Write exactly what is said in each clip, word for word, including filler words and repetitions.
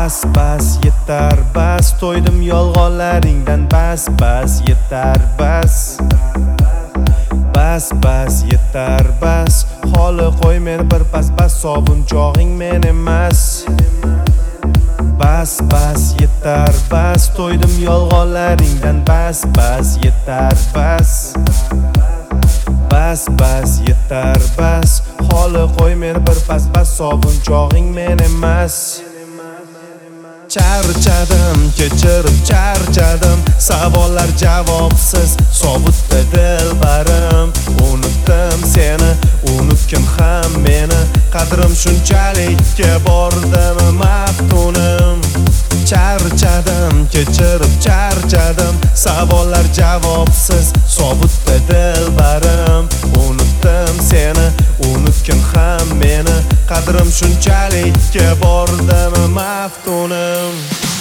Bas bas yetar bas, to'ydim yolg'onlaringdan. Bas bas yetar bas, bas bas yetar bas. Holi qo'y meni bir pas bas, sobun chog'ing men emas. Bas bas yetar bas, to'ydim yolg'onlaringdan. Bas bas yetar bas, bas bas yetar bas. Holi qo'y meni bir pas bas, sobun chog'ing men emas. Charchadim, kechirib charchadim, savollar javobsiz, sobutda dilbarim. Unutdim seni, unutgin ham meni, qadrim shunchalikka bordim maftunim. Charchadim, kechirib charchadim, savollar javobsiz, sobutda dilbarim. Unutdim seni, unutgin ham meni, qadrim shunchalikka bordim maftunim.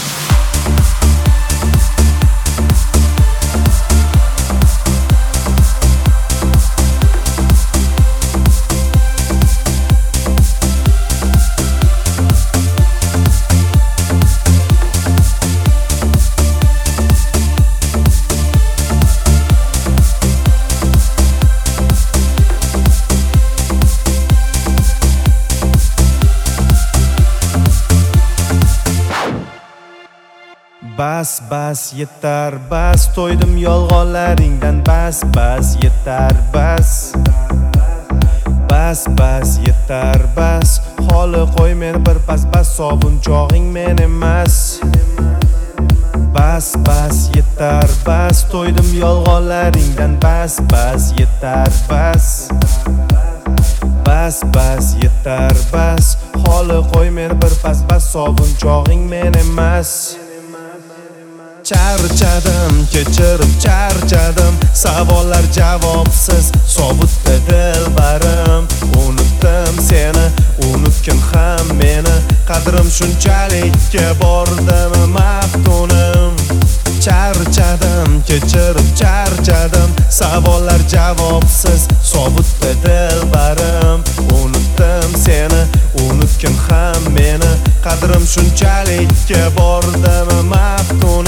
Bas bas yetar bas, to'ydim yolg'onlaringdan. Bas bas yetar bas, bas bas yetar bas. Holi qo'y meni bir pas bas, sobun chog'ing men emas. Bas bas yetar bas, to'ydim yolg'onlaringdan. Bas bas yetar bas, bas bas yetar bas. Holi qo'y meni bir pas bas, sobun chog'ing men emas. Charchadim, kechirib charchadim, savollar javobsiz, sobutda dilbarim. Unutdim seni, unutgin ham meni, qadrim shunchalikka bordim maftunim. Charchadim, kechirib charchadim, savollar javobsiz, sobutda dilbarim. Unutdim seni, unutgin ham meni, qadrim shunchalikka bordim maftunim.